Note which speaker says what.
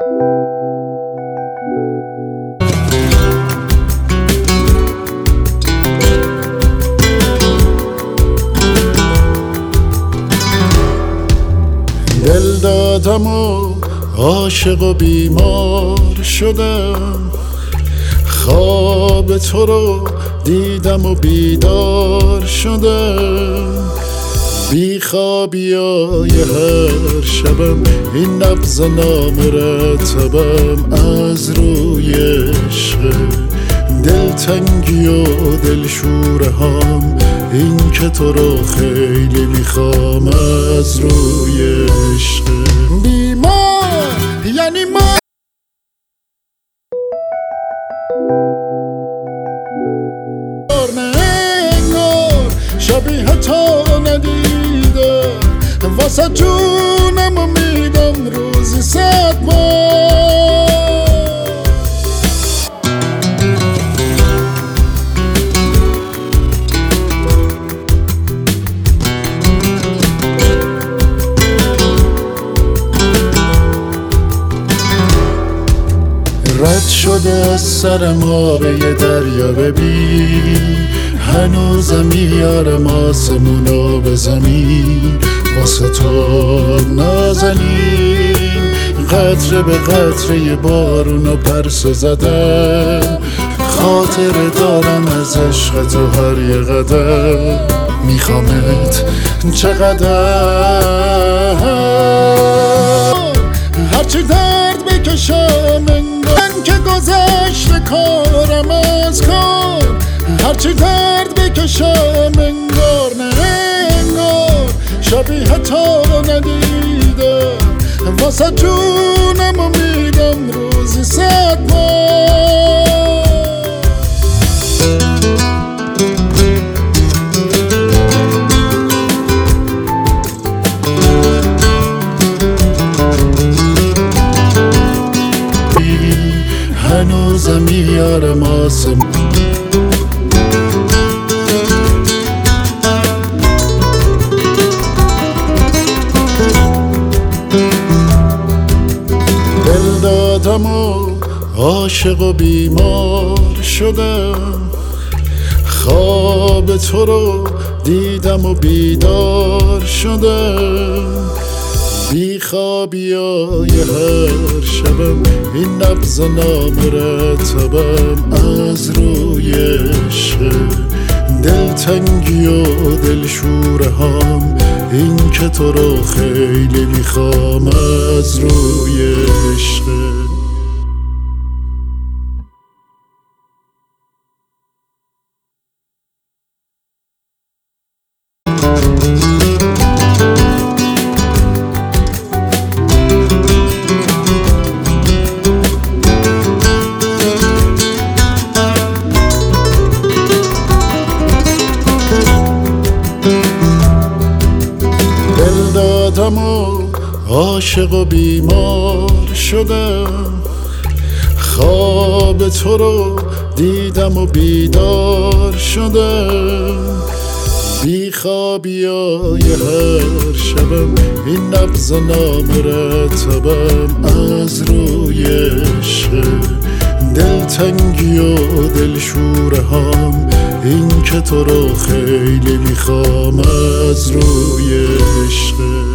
Speaker 1: دل دادم و عاشق و بیمار شدم، خواب تو رو دیدم و بیدار شدم. بی خوابیای هر شبم این نبض نامرتبم از روی عشق، دلتنگی و دلشوره هم این که تو رو خیلی میخوام از روی عشق. بیمار یعنی ما انگار شبیه تو ندیده، واسه جونم میدم روزی 100 بار. رد شده از سر ما به یه دریا، ببین هنوزم میارم آسمونو به زمین واسه تو نازنین. قطره به قطره بارونو پرسه زدم، خاطره دارم از عشق تو هر یه قدم، میخوامت چقدر. هرچی درد بکشم من که گذشته کارم از کار، هرچی درد بکشم انگار نه انگار شبیه تو ندیدم، واسه جونم میدم روزی 100 بار. هنوزم میارم آسمون دل دادم و عاشق و بیمار شدم، خواب تو رو دیدم و بیدار شدم. بی خوابیای هر شبم این نبض نامرتبم از روی عشق، دلتنگی و دلشوره هم این که تو رو خیلی میخوام از روی عشق. دادم و عاشق و بیمار شدم، خواب تو رو دیدم و بیدار شدم. بی خوابیای هر شبم این نبض نامرتبم از روی عشق، دلتنگی و دلشوره هم این که تو رو خیلی میخوام از روی عشق.